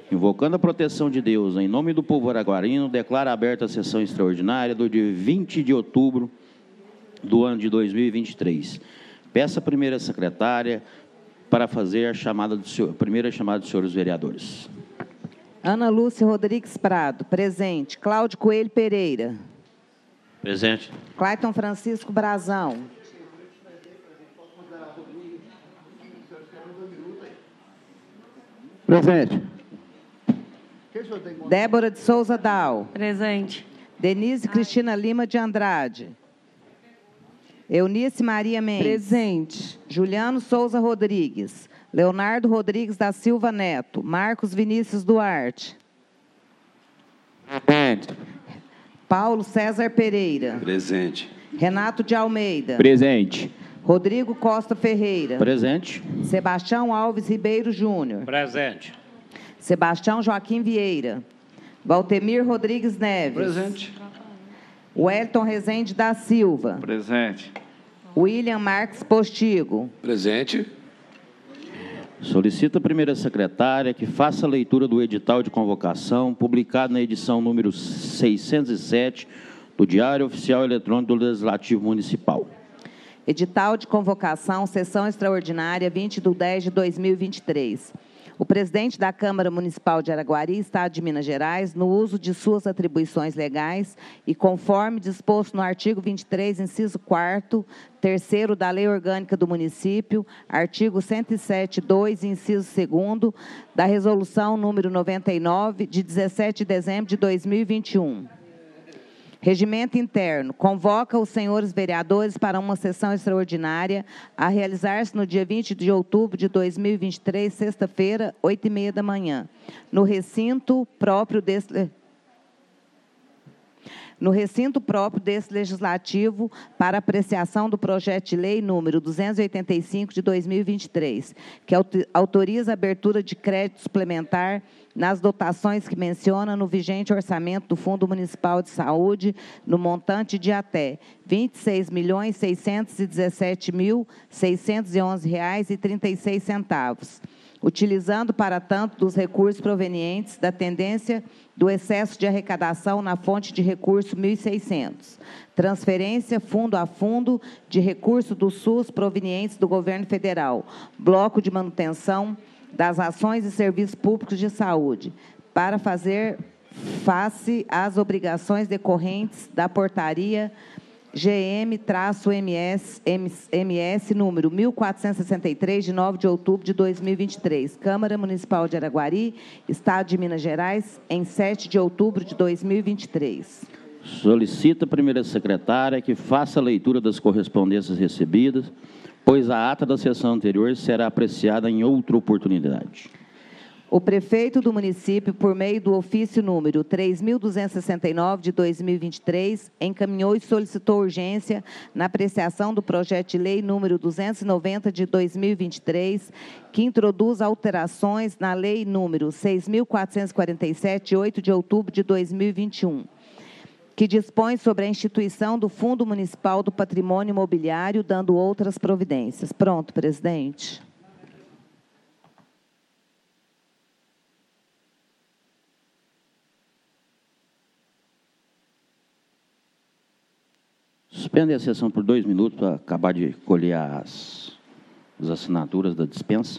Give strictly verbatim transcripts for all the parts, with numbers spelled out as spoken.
Invocando a proteção de Deus, em nome do povo araguarino, declaro aberta a sessão extraordinária do dia vinte de outubro do ano de dois mil e vinte e três. Peço à primeira secretária para fazer a, chamada do senhor, a primeira chamada dos senhores vereadores. Ana Lúcia Rodrigues Prado, presente. Cláudio Coelho Pereira. Presente. Clayton Francisco Brazão. Presente. Débora de Souza Dal. Presente. Denise Cristina Lima de Andrade. Eunice Maria Mendes. Presente. Juliano Souza Rodrigues. Leonardo Rodrigues da Silva Neto. Marcos Vinícius Duarte. Presente. Paulo César Pereira. Presente. Renato de Almeida. Presente. Rodrigo Costa Ferreira. Presente. Sebastião Alves Ribeiro Júnior. Presente. Sebastião Joaquim Vieira. Valtemir Rodrigues Neves. Presente. Wellington Rezende da Silva. Presente. William Marques Postigo. Presente. Solicito a primeira secretária que faça a leitura do edital de convocação, publicado na edição número seiscentos e sete do Diário Oficial Eletrônico do Legislativo Municipal. Edital de convocação, sessão extraordinária, vinte de dez de dois mil e vinte e três. O presidente da Câmara Municipal de Araguari, Estado de Minas Gerais, no uso de suas atribuições legais e conforme disposto no artigo vinte e três, inciso quarto, terceiro da Lei Orgânica do Município, artigo cento e sete, dois, inciso segundo, da Resolução número noventa e nove, de dezessete de dezembro de dois mil e vinte e um. Regimento interno. Convoca os senhores vereadores para uma sessão extraordinária a realizar-se no dia vinte de outubro de dois mil e vinte e três, sexta-feira, oito e meia da manhã, no recinto próprio desse... no recinto próprio desse legislativo para apreciação do projeto de lei número duzentos e oitenta e cinco de dois mil e vinte e três, que autoriza a abertura de crédito suplementar nas dotações que menciona no vigente orçamento do Fundo Municipal de Saúde, no montante de até vinte e seis milhões seiscentos e dezessete mil seiscentos e onze reais e trinta e seis centavos, utilizando, para tanto, dos recursos provenientes da tendência do excesso de arrecadação na fonte de recurso mil e seiscentos. Transferência fundo a fundo de recurso do SUS provenientes do governo federal. Bloco de manutenção das ações e serviços públicos de saúde, para fazer face às obrigações decorrentes da portaria G M-M S número mil quatrocentos e sessenta e três, de nove de outubro de dois mil e vinte e três. Câmara Municipal de Araguari, Estado de Minas Gerais, em sete de outubro de dois mil e vinte e três. Solicito a primeira secretária que faça a leitura das correspondências recebidas, pois a ata da sessão anterior será apreciada em outra oportunidade. O prefeito do município, por meio do ofício número três mil duzentos e sessenta e nove de dois mil e vinte e três, encaminhou e solicitou urgência na apreciação do projeto de lei número duzentos e noventa de dois mil e vinte e três, que introduz alterações na lei número seis mil quatrocentos e quarenta e sete, de oito de outubro de dois mil e vinte e um, que dispõe sobre a instituição do Fundo Municipal do Patrimônio Imobiliário, dando outras providências. Pronto, presidente. Suspende a sessão por dois minutos para acabar de colher as, as assinaturas da dispensa.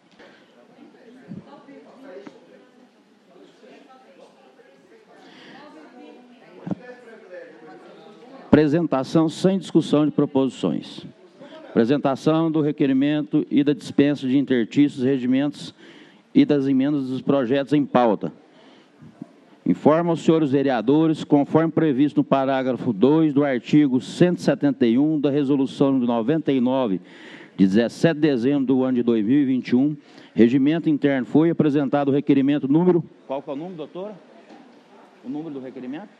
Apresentação sem discussão de proposições. Apresentação do requerimento e da dispensa de intertícios, regimentos e das emendas dos projetos em pauta. Informa aos senhores vereadores, conforme previsto no parágrafo dois do artigo cento e setenta e um da Resolução noventa e nove, de dezessete de dezembro do ano de dois mil e vinte e um, regimento interno, foi apresentado o requerimento número... Qual que é o número, doutora? O número do requerimento?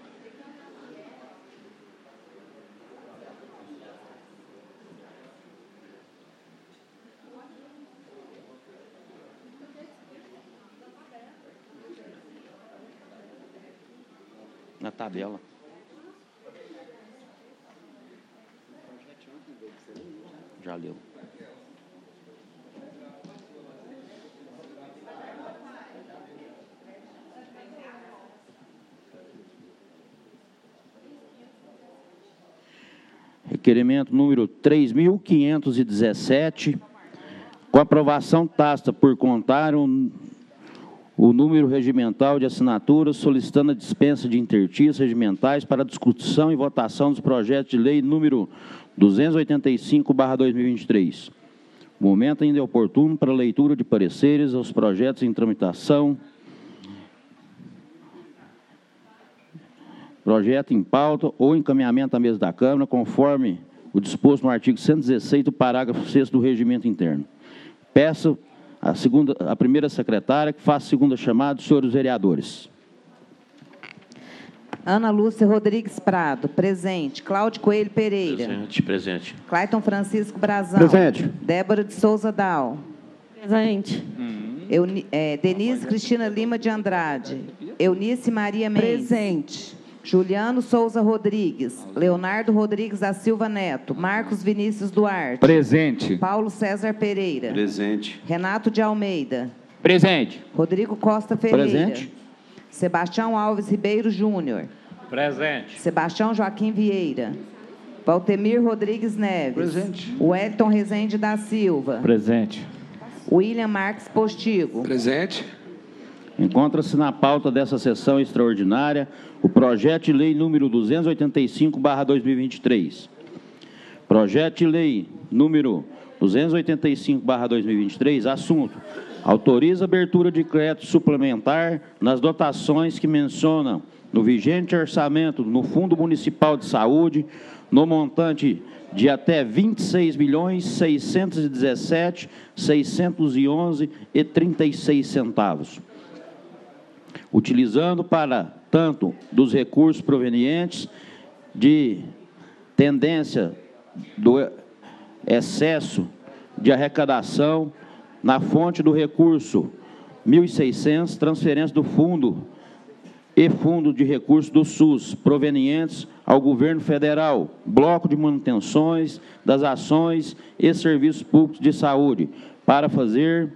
Na tabela. Já leu. requerimento número três mil quinhentos e dezessete, com aprovação tácita por contar o, o número regimental de assinaturas, solicitando a dispensa de intertícios regimentais para discussão e votação dos projetos de lei número duzentos e oitenta e cinco barra dois mil e vinte e três. O momento ainda é oportuno para leitura de pareceres aos projetos em tramitação, projeto em pauta ou encaminhamento à mesa da Câmara, conforme o disposto no artigo cento e dezesseis do parágrafo sexto do Regimento Interno. Peço a, segunda, a primeira secretária que faça a segunda chamada dos senhores vereadores. Ana Lúcia Rodrigues Prado, presente. Cláudio Coelho Pereira. Presente, presente. Clayton Francisco Brazão. Presente. Débora de Souza Dal. Presente. Euni, é, Denise Cristina Lima de Andrade. Eunice Maria Mendes. Presente. Juliano Souza Rodrigues. Leonardo Rodrigues da Silva Neto. Marcos Vinícius Duarte. Presente. Paulo César Pereira. Presente. Renato de Almeida. Presente. Rodrigo Costa Ferreira. Presente. Sebastião Alves Ribeiro Júnior. Presente. Sebastião Joaquim Vieira. Valtemir Rodrigues Neves. Presente. Wellington Rezende da Silva. Presente. William Marques Postigo. Presente. Encontra-se na pauta dessa sessão extraordinária o projeto de lei número duzentos e oitenta e cinco barra dois mil e vinte e três. Projeto de lei número duzentos e oitenta e cinco barra dois mil e vinte e três, assunto: autoriza a abertura de crédito suplementar nas dotações que mencionam no vigente orçamento no Fundo Municipal de Saúde, no montante de até vinte e seis milhões seiscentos e dezessete mil seiscentos e onze reais e trinta e seis centavos. Utilizando para tanto dos recursos provenientes de tendência do excesso de arrecadação na fonte do recurso mil e seiscentos, transferência do fundo e fundo de recursos do SUS, provenientes ao governo federal, bloco de manutenções das ações e serviços públicos de saúde, para fazer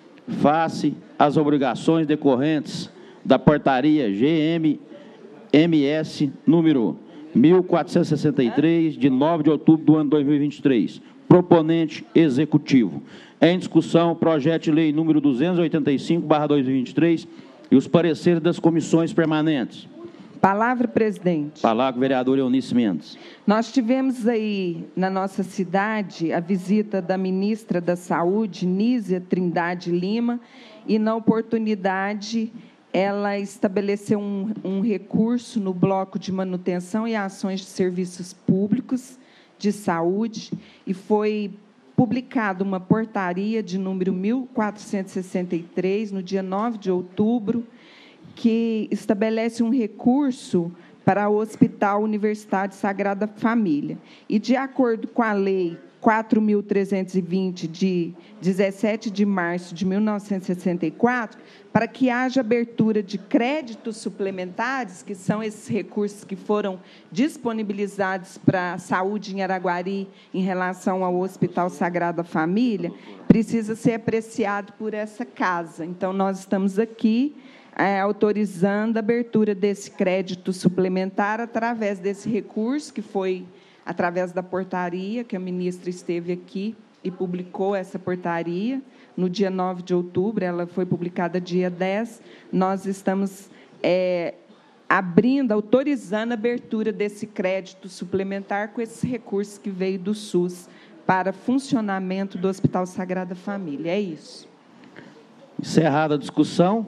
face às obrigações decorrentes da portaria G M M S número mil quatrocentos e sessenta e três, de nove de outubro do ano dois mil e vinte e três. Proponente executivo. Em discussão, o projeto de lei número duzentos e oitenta e cinco barra dois mil e vinte e três e os pareceres das comissões permanentes. Palavra, presidente. Palavra, vereador Eunice Mendes. Nós tivemos aí na nossa cidade a visita da ministra da Saúde, Nízia Trindade Lima, e na oportunidade ela estabeleceu um, um recurso no bloco de manutenção e ações de serviços públicos de saúde, e foi publicada uma portaria de número mil quatrocentos e sessenta e três, no dia nove de outubro, que estabelece um recurso para o Hospital Universitário Sagrada Família. E, de acordo com a Lei quatro mil trezentos e vinte, de dezessete de março de mil novecentos e sessenta e quatro, para que haja abertura de créditos suplementares, que são esses recursos que foram disponibilizados para a saúde em Araguari em relação ao Hospital Sagrada Família, precisa ser apreciado por essa casa. Então, nós estamos aqui é, autorizando a abertura desse crédito suplementar através desse recurso, que foi através da portaria, que a ministra esteve aqui e publicou essa portaria no dia nove de outubro, ela foi publicada dia dez. Nós estamos é, abrindo, autorizando a abertura desse crédito suplementar com esses recursos que veio do SUS para funcionamento do Hospital Sagrada Família. É isso. Encerrada a discussão.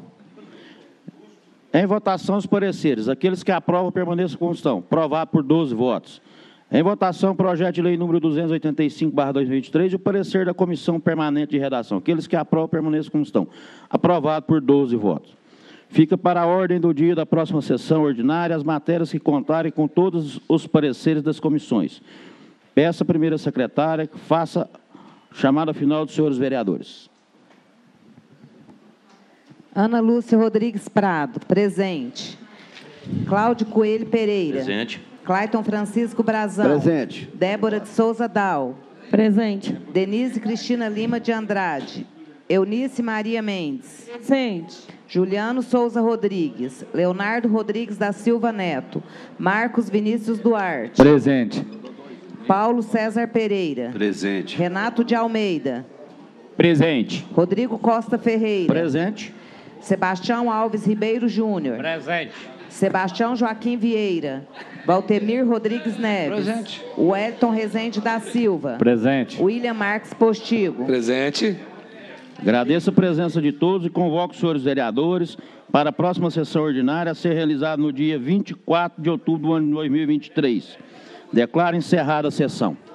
Em votação, os pareceres. Aqueles que aprovam, permaneçam como estão. Aprovado por doze votos. Em votação, projeto de lei número duzentos e oitenta e cinco barra dois mil e vinte e três e o parecer da Comissão Permanente de Redação. Aqueles que aprovam, permaneçam como estão. Aprovado por doze votos. Fica para a ordem do dia da próxima sessão ordinária as matérias que contarem com todos os pareceres das comissões. Peço à primeira secretária que faça a chamada final dos senhores vereadores. Ana Lúcia Rodrigues Prado, presente. Cláudio Coelho Pereira. Presente. Clayton Francisco Brazão. Presente. Débora de Souza Dal. Presente. Denise Cristina Lima de Andrade. Eunice Maria Mendes. Presente. Juliano Souza Rodrigues. Leonardo Rodrigues da Silva Neto. Marcos Vinícius Duarte. Presente. Paulo César Pereira. Presente. Renato de Almeida. Presente. Rodrigo Costa Ferreira. Presente. Sebastião Alves Ribeiro Júnior. Presente. Sebastião Joaquim Vieira. Valtemir Rodrigues Neves. Presente. Wellington Rezende da Silva. Presente. William Marques Postigo. Presente. Agradeço a presença de todos e convoco os senhores vereadores para a próxima sessão ordinária a ser realizada no dia vinte e quatro de outubro do ano de dois mil e vinte e três. Declaro encerrada a sessão.